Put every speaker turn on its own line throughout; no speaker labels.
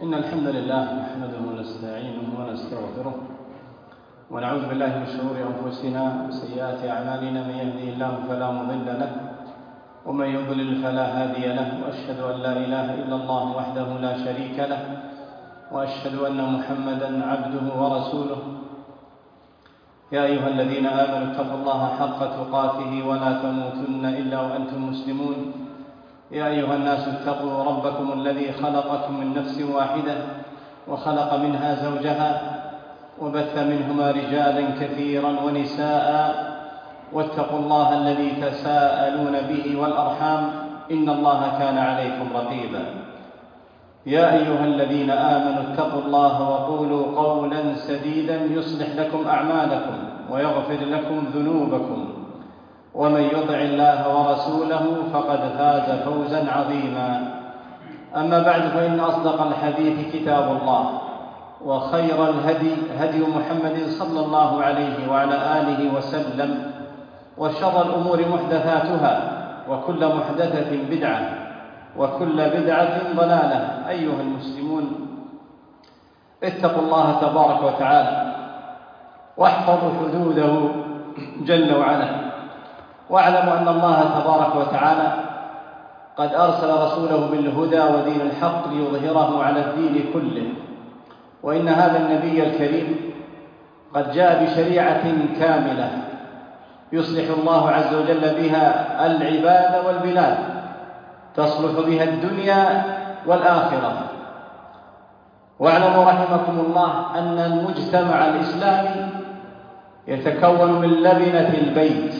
إن الحمد لله نحمده ونستعينه ونستغفره ونعوذ بالله من شرور أنفسنا وسيئات أعمالنا. من يهده الله فلا مضل له ومن يضلل فلا هادي له، وأشهد أن لا إله إلا الله وحده لا شريك له، وأشهد أن محمدا عبده ورسوله. يا أيها الذين آمنوا اتقوا الله حق تقاته ولا تموتن إلا وأنتم مسلمون. يا أيها الناس اتقوا ربكم الذي خلقكم من نفس واحدة وخلق منها زوجها وبث منهما رجالا كثيرا ونساء، واتقوا الله الذي تساءلون به والأرحام إن الله كان عليكم رقيبا. يا أيها الذين آمنوا اتقوا الله وقولوا قولا سديدا يصلح لكم أعمالكم ويغفر لكم ذنوبكم، ومن يطع الله ورسوله فقد فاز فوزا عظيما. أما بعد، فإن أصدق الحديث كتاب الله، وخير الهدي هدي محمد صلى الله عليه وعلى آله وسلم، وشر الأمور محدثاتها، وكل محدثة بدعة، وكل بدعة ضلالة. أيها المسلمون، اتقوا الله تبارك وتعالى واحفظوا حدوده جل وعلا، واعلموا أن الله تبارك وتعالى قد أرسل رسوله بالهدى ودين الحق ليظهره على الدين كله، وإن هذا النبي الكريم قد جاء بشريعة كاملة يصلح الله عز وجل بها العباد والبلاد، تصلح بها الدنيا والآخرة. واعلموا رحمكم الله أن المجتمع الإسلامي يتكون من لبنة البيت،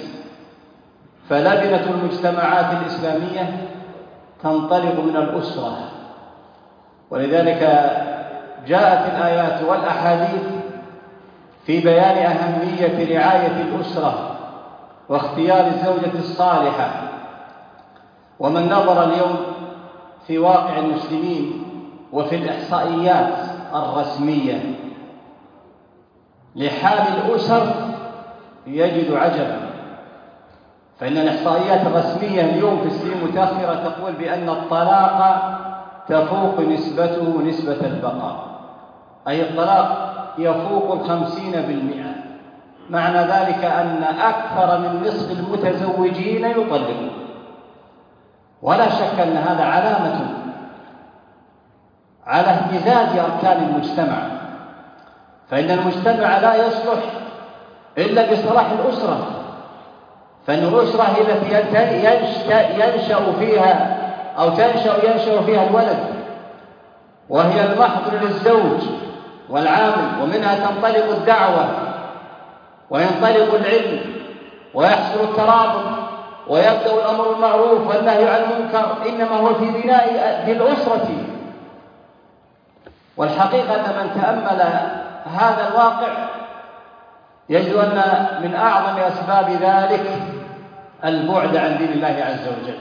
فلبنة المجتمعات الإسلامية تنطلق من الأسرة، ولذلك جاءت الآيات والأحاديث في بيان أهمية رعاية الأسرة واختيار الزوجة الصالحة. ومن نظر اليوم في واقع المسلمين وفي الإحصائيات الرسمية لحال الأسر يجد عجبا، فإن الإحصائيات الرسمية اليوم في السنين المتأخرة تقول بأن الطلاق تفوق نسبته نسبة البقاء، أي الطلاق يفوق 50%. معنى ذلك أن أكثر من نصف المتزوجين يطلقون، ولا شك أن هذا علامة على اهتزاز أركان المجتمع، فإن المجتمع لا يصلح إلا بصلاح الأسرة، فإن الأسرة هي التي ينشأ فيها الولد، وهي المحضر للزوج والعامل، ومنها تنطلق الدعوة وينطلق العلم ويحصل الترابط ويبدأ الأمر بالمعروف والنهي عن المنكر، إنما هو في بناء الأسرة. والحقيقة أن من تأمل هذا الواقع يجد أن من أعظم أسباب ذلك البعد عن دين الله عز وجل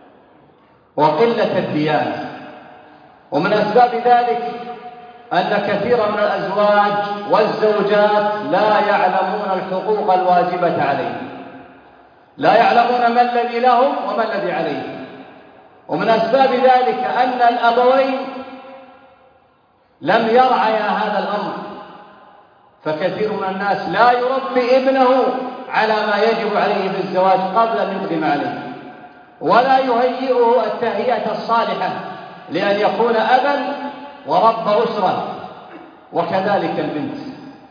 وقلة الديانة. ومن أسباب ذلك أن كثيرا من الأزواج والزوجات لا يعلمون الحقوق الواجبة عليهم، لا يعلمون ما الذي لهم وما الذي عليهم. ومن أسباب ذلك أن الأبوين لم يرعيا هذا الأمر، فكثير من الناس لا يربي ابنه على ما يجب عليه في الزواج قبل أن يقدم عليه، ولا يهيئه التهيئة الصالحة لأن يكون أبا ورب أسرة. وكذلك البنت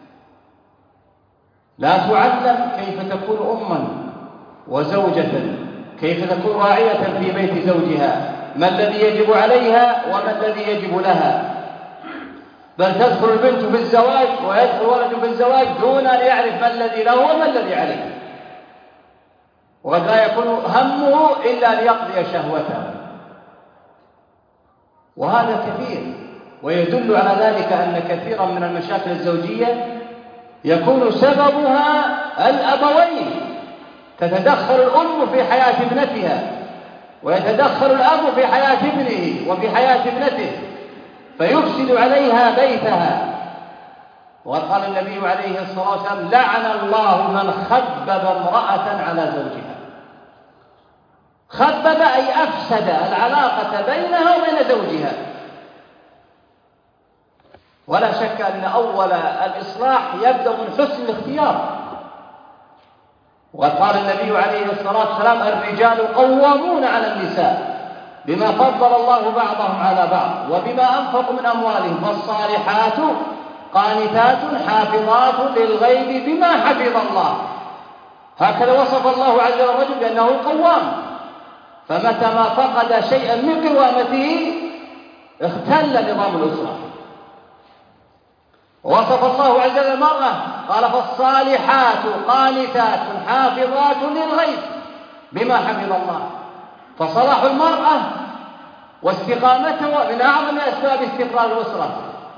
لا تعلم كيف تكون أما وزوجة، كيف تكون راعية في بيت زوجها، ما الذي يجب عليها وما الذي يجب لها، بل تدخل البنت في الزواج ويدخل الولد في الزواج دون أن يعرف ما الذي له وما الذي عليه، وقد لا يكون همه إلا أن يقضي شهوته. وهذا كثير، ويدل على ذلك أن كثيرا من المشاكل الزوجية يكون سببها الأبوين. تتدخل الأم في حياة ابنتها، ويتدخل الأب في حياة ابنه وفي حياة ابنته، فيفسد عليها بيتها. وقد قال النبي عليه الصلاة والسلام: لعن الله من خبب امرأة على زوجها. خبب أي أفسد العلاقة بينها وبين زوجها، ولا شك أن أول الإصلاح يبدأ من حسن الاختيار. وقد قال النبي عليه الصلاة والسلام: الرجال قوامون على النساء بما فضل الله بعضهم على بعض وبما أنفقوا من أموالهم، فالصالحات قانتات حافظات للغيب بما حفظ الله. هكذا وصف الله عز وجل الرجل بأنه قوام، فمتى ما فقد شيئا من قوامته اختل نظام الأسرة. ووصف الله عز وجل المرأة قال: فالصالحات قانتات حافظات للغيب بما حفظ الله. فصلاح المرأة واستقامتها من أعظم أسباب استقرار الأسرة.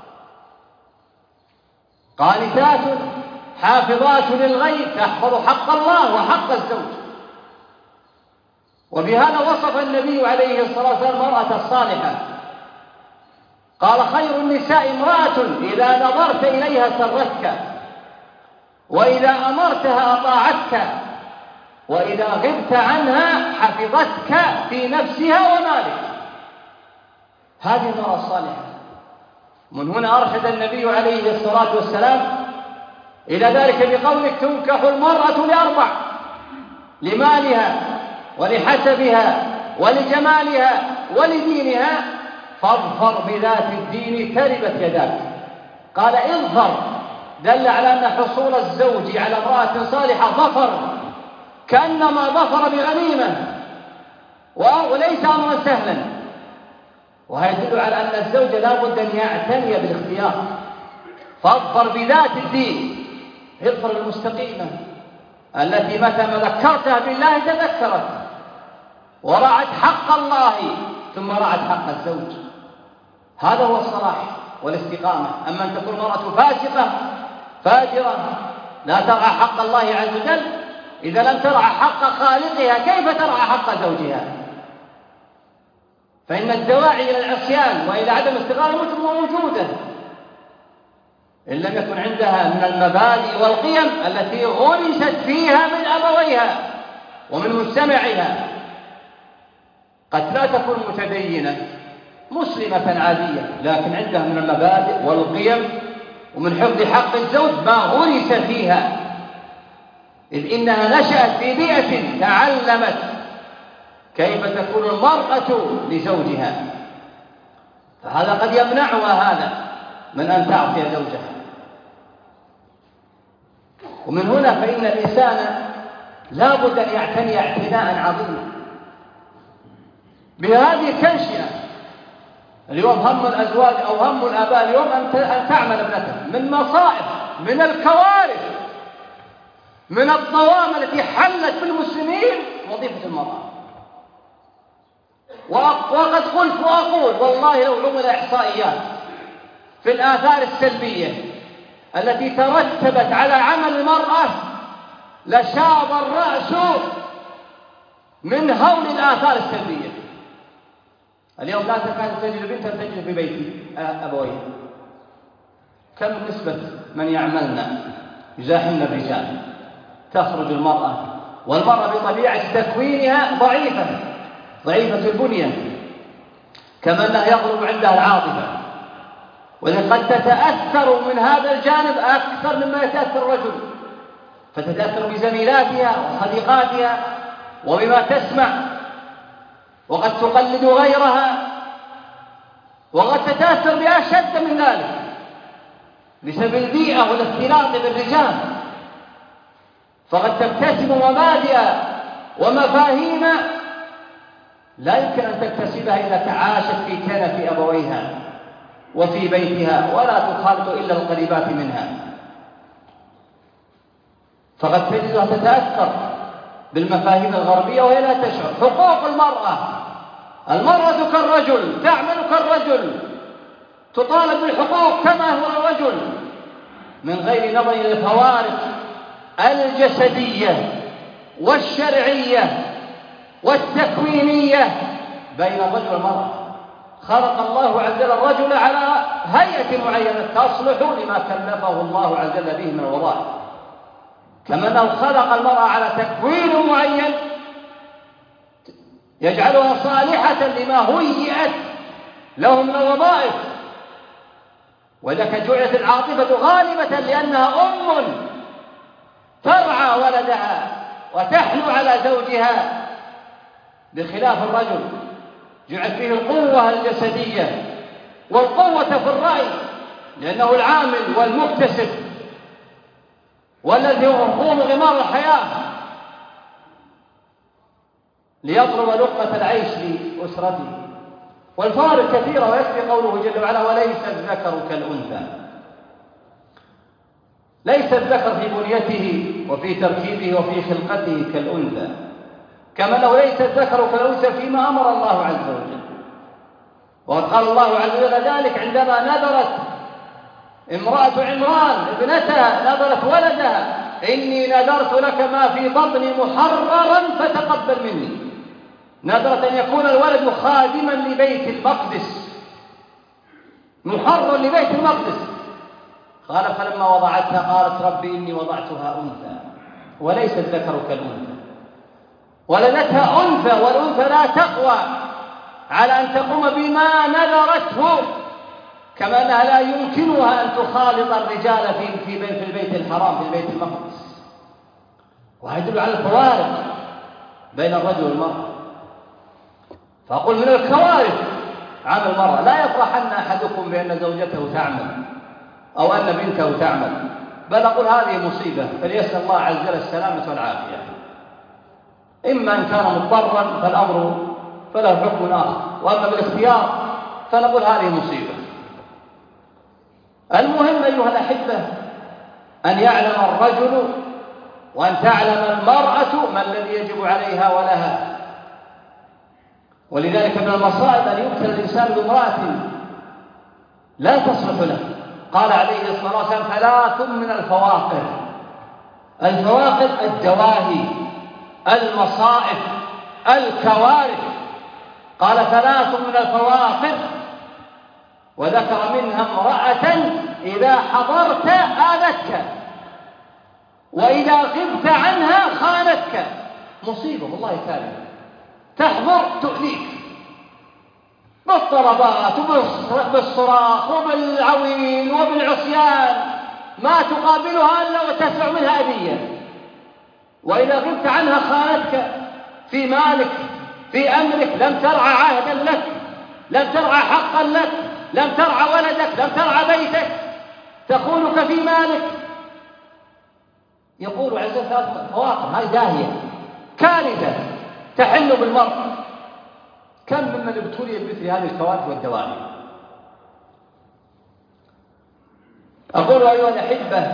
قانتات حافظات للغيب تحفظ حق الله وحق الزوج. وبهذا وصف النبي عليه الصلاة والسلام المرأة الصالحة، قال: خير النساء امرأة إذا نظرت إليها سرتك، وإذا أمرتها أطاعتك، وإذا غبت عنها حفظتك في نفسها ومالك. هذه المرأة الصالحة. من هنا أرشد النبي عليه الصلاة والسلام إلى ذلك بقولك: تنكح المرأة لأربع: لمالها ولحسبها ولجمالها ولدينها، فاظفر بذات الدين تربت يداك. قال: اظفر دل على أن حصول الزوج على امرأة صالحة ظفر، كأنما ظفر بغنيمة، وليس أمرا سهلا. وهذا يدل على أن الزوج لا بد أن يعتني بالاختيار. فاظفر بذات الدين، اظفر المستقيمة التي متى ما ذكرتها بالله تذكرت ورعت حق الله ثم رعت حق الزوج. هذا هو الصلاح والاستقامة. أما أن تكون المرأة فاسقة فاجرة لا ترعى حق الله عز وجل، إذا لم ترعى حق خالقها كيف ترعى حق زوجها؟ فإن الدواعي إلى العصيان وإلى عدم الاستقامة موجودة إن لم يكن عندها من المبادئ والقيم التي غرست فيها من أبويها ومن مجتمعها. قد لا تكون متدينة مسلمة عادية، لكن عندها من المبادئ والقيم ومن حفظ حق الزوج ما غرس فيها، إذ إنها نشأت في بيئة تعلمت كيف تكون المرأة لزوجها، فهذا قد يمنعها هذا من أن تعطي زوجها. ومن هنا فإن الإنسان لا بد أن يعتني اعتناء عظيما بهذه التنشئة. اليوم هم الأزواج أو هم الآباء اليوم أن تعمل ابنته من مصائب، من الكوارث، من الظلام التي حلت بالمسلمين وظيفة المرأة. وقد قلت وأقول والله لو عمل إحصائيات في الآثار السلبية التي ترتبت على عمل المرأة لشاب الرأس من هول الآثار السلبية. اليوم لا تكاد تجد بنتا تجد في بيت أبويها. كم نسبة من يعملن يزاحمن الرجال؟ تخرج المرأة، والمرأة بطبيعة تكوينها ضعيفة البنية، كما أنها يغلب عندها العاطفة، ولقد تتأثر من هذا الجانب أكثر مما يتأثر الرجل، فتتأثر بزميلاتها وصديقاتها وبما تسمع، وقد تقلد غيرها، وقد تتأثر بأشد من ذلك بسبب البيئة والاختلاط بالرجال، فقد تكتسب مبادئ ومفاهيم لا يمكن أن تكتسبها إذا تعاشت في كنف أبويها وفي بيتها ولا تخالط إلا القريبات منها. فقد تجدها تتأثر بالمفاهيم الغربية وهي لا تشعر. حقوق المرأة كالرجل، تعمل كالرجل، تطالب بالحقوق كما هو الرجل، من غير نظر إلى الفوارق الجسدية والشرعية والتكوينية بين الرجل والمرأة. خلق الله عز وجل الرجل على هيئة معينة تصلح لما كلفه الله عز وجل به من الوظائف، كما أنه خلق المرأة على تكوين معين يجعلها صالحة لما هيئت له من الوظائف.
ولك جعلت العاطفة غالبة لأنها أم ترعى ولدها وتحنو على زوجها، بخلاف الرجل جعل فيه القوة الجسدية والقوة في الرأي، لأنه العامل والمكتسب والذي يخوض غمار الحياة ليطلب لقمة العيش لأسرته. والفوارق كثيرة، ويكفي قوله جل وعلا: وليس الذكر كالأنثى. ليس الذكر في بنيته وفي تركيبه وفي خلقته كالأنثى، كما أنه ليس الذكر كالأنثى فيما أمر الله عز وجل. وقد قال الله عز وجل ذلك عندما نذرت امرأة عمران ابنتها، نذرت ولدها: إني نذرت لك ما في بطني محررا فتقبل مني. نذرت أن يكون الولد خادما لبيت المقدس، محرر لبيت المقدس. قال: فلما وضعتها قالت: ربي إني وضعتها أنثى وليس الذكر كالأنثى. ولدتها أنثى، والأنثى لا تقوى على أن تقوم بما نذرته، كما أنها لا يمكنها أن تخالط الرجال في البيت الحرام، في البيت المقدس. ويدل على الفوارق بين الرجل والمرأة. فأقول من الكوارث عمل المرأة. لا يفرحن أحدكم بأن زوجته تعمل أو أن بنته تعمل، بل أقول هذه مصيبة، فليسأل الله عز وجل السلامة والعافية. إما أن كان مضطرا فالأمر فله حكم آخر، وأما بالاختيار فنقول هذه مصيبة. المهم أيها الأحبة أن يعلم الرجل وأن تعلم المرأة ما الذي يجب عليها ولها. ولذلك من المصائب أن يبتلى الإنسان بامرأة لا تصلح له. قال عليه الصلاة والسلام: 3 من الفواقر. الفواقر الدواهي، المصائب، الكوارث. قال: 3 من الفواقر، وذكر منها امرأة إذا حضرت آذتك وإذا غبت عنها خانتك. مصيبة والله كارثة. تحضر تؤذيك بالطلبات وبالصراخ وبالعويل وبالعصيان، ما تقابلها إلا وتسمع منها أذية. وإذا غبت عنها خانتك في مالك، في أمرك، لم ترعى عهدا لك، لم ترعى حقا لك، لم ترعى ولدك، لم ترعى بيتك، تخونك في مالك. يقول عز وجل: 3 فواقر. هذه داهية كارثة تحل بالمرء. كم ممن ابتلي بمثل هذه الكوارث والدواهي. أقول أيها الأحبة: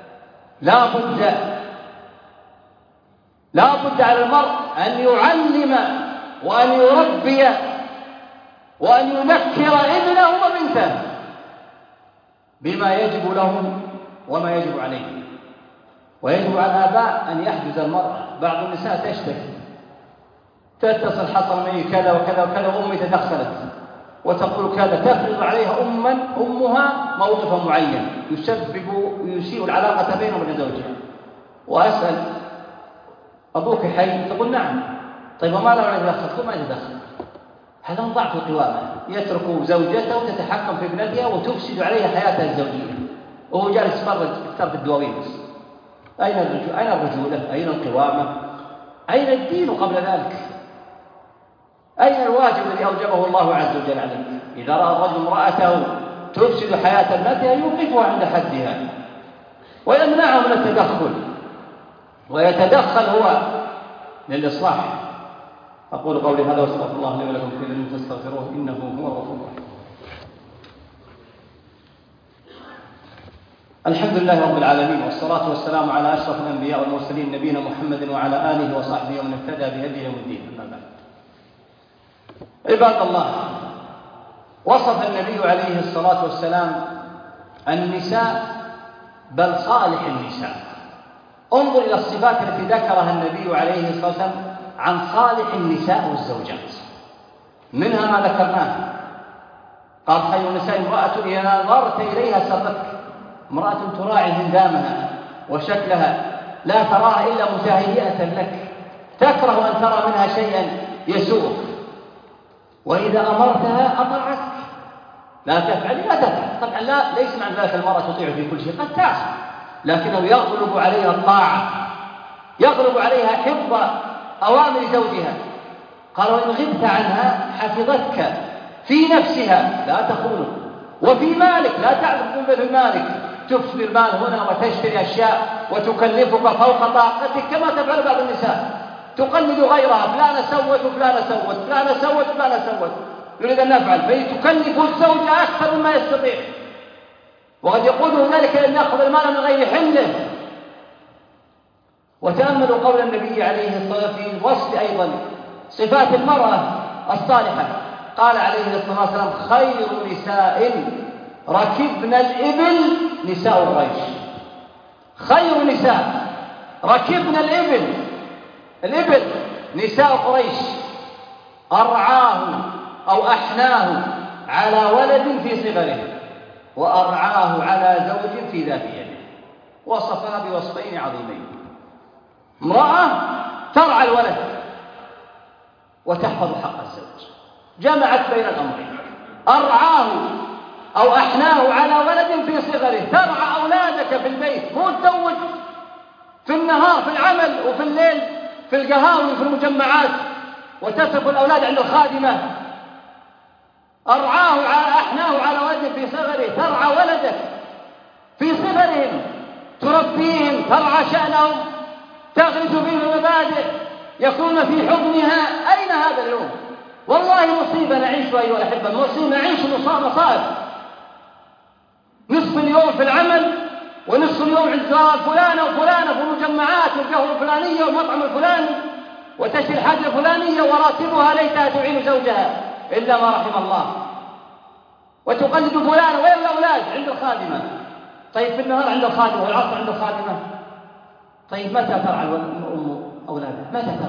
لا بد على المرء أن يعلم وأن يربي وأن يذكر ابنه وبنته بما يجب لهم وما يجب عليه. ويجب على الآباء أن يحجز المرأة. بعض النساء تشتكي، تتصل: حصل معي كذا وكذا وكذا وأمي تدخلت، وتقول كذا، تفرض عليها أمها موقفا معين يسبب ويسيء العلاقة بينه وبين زوجها. وأسأل: أبوك حي؟ تقول: نعم. طيب وما له يتدخل؟ تقول: ما يتدخل. هذا من ضعف القوامة. يترك زوجته تتحكم في ابنتها وتفسد عليها حياتها الزوجية، وهو جالس يفتر في الدواوين بس. أين الرجولة؟ أين القوامة؟ أين الدين قبل ذلك؟ أين الواجب الذي أوجبه الله عز وجل عليك؟ إذا رأى الرجل امرأته تفسد حياة ابنتها يوقفها عند حدها ويمنعه من التدخل، ويتدخل هو للإصلاح. أقول قولي هذا واستغفر الله لي ولكم، في ذنب فاستغفروه إنه هو الغفور الرحيم. الحمد لله رب العالمين، والصلاة والسلام على أشرف الأنبياء والمرسلين نبينا محمد وعلى آله وصحبه ومن اهتدى بهديه يوم الدين. أما بعد، عباد الله، وصف النبي عليه الصلاة والسلام النساء، بل صالح النساء. انظر إلى الصفات التي ذكرها النبي عليه الصلاة والسلام عن صالح النساء والزوجات. منها ما ذكرناه، قال: خير النساء امرأة إذا نظرت إليها سرتك. امرأة تراعي هندامها وشكلها، لا تراها إلا متهيئة لك، تكره أن ترى منها شيئا يسوءك، وإذا أمرتها أطاعتك، لا تفعل لا تفعل. طبعا ليس معنى ذلك المرأة تطيع في كل شيء، قد تعصي، لكنه يغلب عليها الطاعة، يغلب عليها حفظ أوامر زوجها. قال وإن غبت عنها حفظتك في نفسها لا تخونك، وفي مالك لا تعرف في مالك، تفضي المال هنا وتشتري أشياء وتكلفك فوق طاقتك كما تفعل بعض النساء، تقلد غيرها، فلانة سوت وفلانة سوت، فلانة سوت وفلانة سوت، نريد أن نفعل، فتكلف الزوج أكثر مما يستطيع، وقد يقوده ذلك أن يأخذ المال من غير حله. وتأملوا قول النبي عليه الصلاة والسلام في وصف أيضا صفات المرأة الصالحة، قال عليه الصلاة والسلام خير نساء ركبن الإبل نساء قريش. خير نساء ركبن الإبل نساء قريش، أرعاه أو أحناه على ولد في صغره، وأرعاه على زوج في ذات يده. وصفها بوصفين عظيمين: امرأة ترعى الولد وتحفظ حق الزوج، جمعت بين الأمرين. أرعاه أو أحناه على ولد في صغره، ترعى أولادك في البيت، مو تزوج في النهار في العمل وفي الليل في القهاوي وفي المجمعات وتترك الأولاد عند الخادمة. أرعاه أحناه على ولد في صغره، ترعى ولدك في صغرهم، تربيهم، ترعى شأنهم، تغرس فيهم المبادئ، يكون في حضنها. أين هذا اليوم؟ والله مصيبة نعيشها أيها الأحبة، مصيبة نعيش مصائب. نصف اليوم في العمل ونصف اليوم عند فلانة وفلانة في المجمعات والقهوة الفلانية والمطعم الفلاني وتشتري الحاجة الفلانية، وراتبها ليتها تعين زوجها إلا ما رحم الله، وتقلد فلان. وين الأولاد؟ عند الخادمة. طيب في النهار عند الخادمة والعصر عند الخادمة. طيب متى ترعى الأم أولادها؟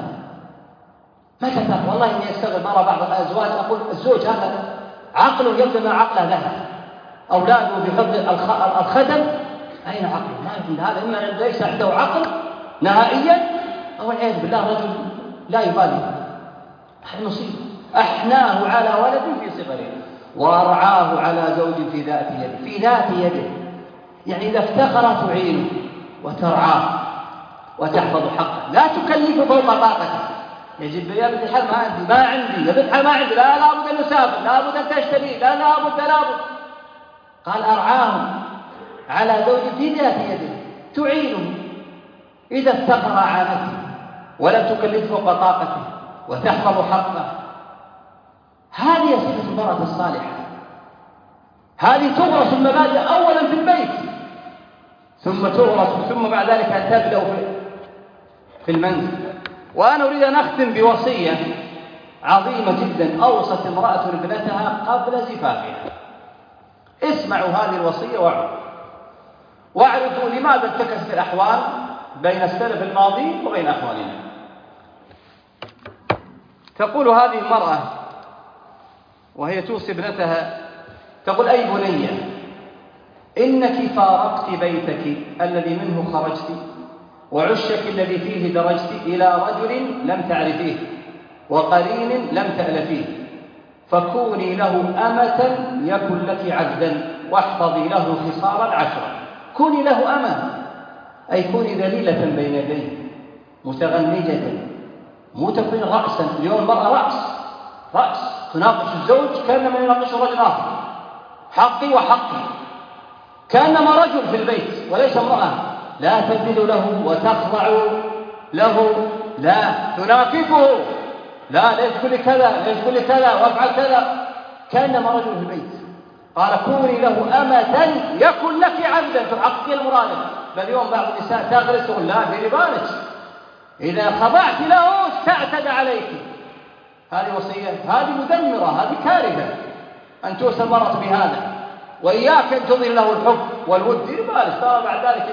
متى ترعى؟ والله إني أستغرب مرة بعض الأزواج أقول الزوج هذا عقله يبدو ما عقله له، أولاده بفضل الخدم، أين عقله؟ ما يمكن هذا، إما ليس عنده عقل نهائيا أو والعياذ بالله رجل لا يبالي. هذه مصيبة. أحناه على ولد في صغره وأرعاه على زوج في ذات يده. في ذات يده يعني إذا افتخر تعينه وترعاه وتحفظ حقه، لا تكلف فوق طاقته. يجب يا بنت الحل ما عندي يا بنت الحل ما عندي، لا بد أن نسافر، لا بد أن تشتري، لا بد. قال أرعاه على زوج في ذات يده تعينه، إذا افتقر عانته ولم تكلف فوق طاقته وتحفظ حقه. هذه صفة المرأة الصالحة. هذه تغرس المبادئ أولا في البيت، ثم تغرس ثم بعد ذلك تبدأ في المنزل. وأنا أريد أن أختم بوصية عظيمة جدا أوصت امرأة ابنتها قبل زفافها. اسمعوا هذه الوصية واعرفوا لماذا انتكست الأحوال بين السلف الماضي وبين أحوالنا. تقول هذه المرأة وهي توصي ابنتها، تقول أي بنية إنك فارقت بيتك الذي منه خرجت وعشك الذي فيه درجت إلى رجل لم تعرفيه وقرين لم تألفيه، فكوني له أمة يكن لك عبدا واحفظي له خصالا 10. كوني له أمة أي كوني ذليلة بين يديه متغنجة، مو تكوني رأسا. اليوم المرأة رأس تناقش الزوج كأنما يناقش رجل آخر، حقي وحقي، كأنما رجل في البيت وليس امرأة. لا تذل له وتخضع له، لا تناقفه، لا تقول كذا، لا تقول كذا وافعل كذا، كأنما رجل في البيت. قال كوني له أمة يكن لك عبدا تحققين المراد. بل اليوم بعض النساء تغرس تقول لا ديري بالك، إذا خضعت له استعتد عليك. هذه وصية، هذه مدمرة، هذه كارثة أن توصل المرأة بهذا. وإياك أن تظهر له الحب والود، ديري بالك ترى بعد ذلك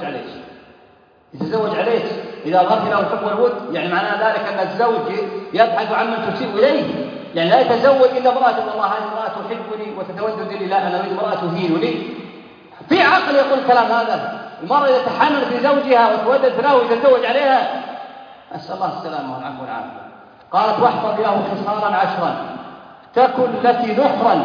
يتزوج عليك. إذا ظهرت له الحب والود يعني معنى ذلك أن الزوج يبحث عن من تسيء إليه، يعني لا يتزوج إلا امرأة والله هذه امرأة تحبني وتتودد لي، لا أنا أريد امرأة تهينني. في عقل يقول الكلام هذا؟ المرأة إذا تحمل في زوجها وتودد له ويتزوج عليها، أسأل الله السلامة والعفو والعافية. قالت واحفظ له خصالا 10 تكن لك ذخرا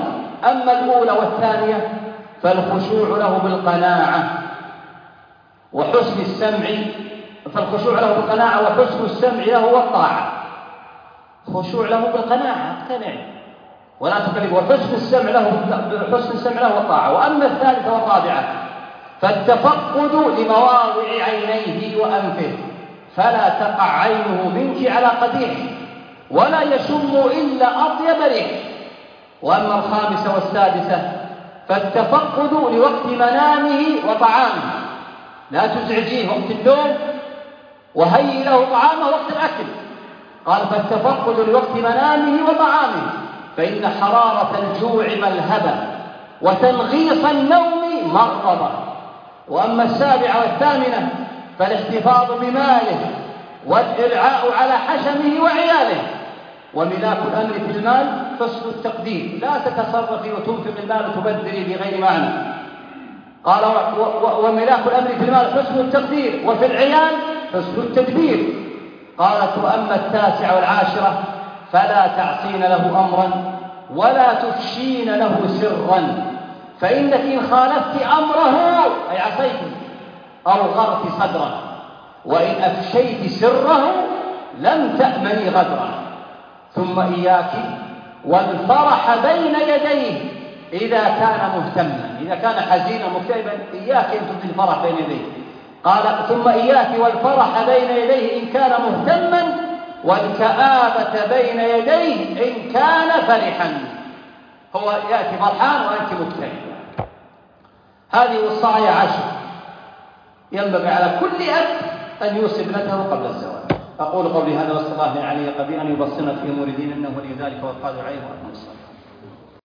أما الأولى والثانية فالخشوع له بالقناعة وحسن السمع، فالخشوع له بالقناعة وحسن السمع له والطاعة. خشوع له بالقناعة، اقتنع ولا تكلف، وحسن السمع له والطاعة. وأما الثالثة والرابعة فالتفقد لمواضع عينيه وأنفه، فلا تقع عينه منك على قبيح ولا يشم إلا أطيب ريح. وأما الخامسة والسادسة فالتفقد لوقت منامه وطعامه، لا تزعجيه وقت النوم وهيئ له طعامه وقت الأكل. قال فالتفقد لوقت منامه وطعامه، فإن حرارة الجوع ملهبة وتنغيص النوم مرغبة. وأما السابعة والثامنة فالاحتفاظ بماله والإرعاء على حشمه وعياله. وملاك الأمر في المال حسن التقدير، لا تتصرفي وتنفق المال وتبذري بغير معنى. قال وملاك الأمر في المال حسن التقدير، وفي العيال حسن التدبير. قالت وأما التاسعة والعاشرة فلا تعصين له أمرا ولا تفشين له سرا، فإنك إن خالفت أمره أي عصيته أو غرت صدره، وإن أفشيت سره لم تأمني غدره. ثم إياك والفرح بين يديه إذا كان مهتما، إذا كان حزينا مكتئبا إياك أن تبدي الفرح بين يديه. قال ثم إياك والفرح بين يديه إن كان مهتما، والكآبة بين يديه إن كان فرحا. هو يأتي فرحان وأنت مكتئب. هذه وصايا 10 ينبغي على كل أب أن يوصي ابنته قبل الزواج. أقول قولي هذا واستغفر الله لي علي قبيل أن يبصرنا في أمور دين إنه ولي ذلك والقادر عليه وأقم الصلاة.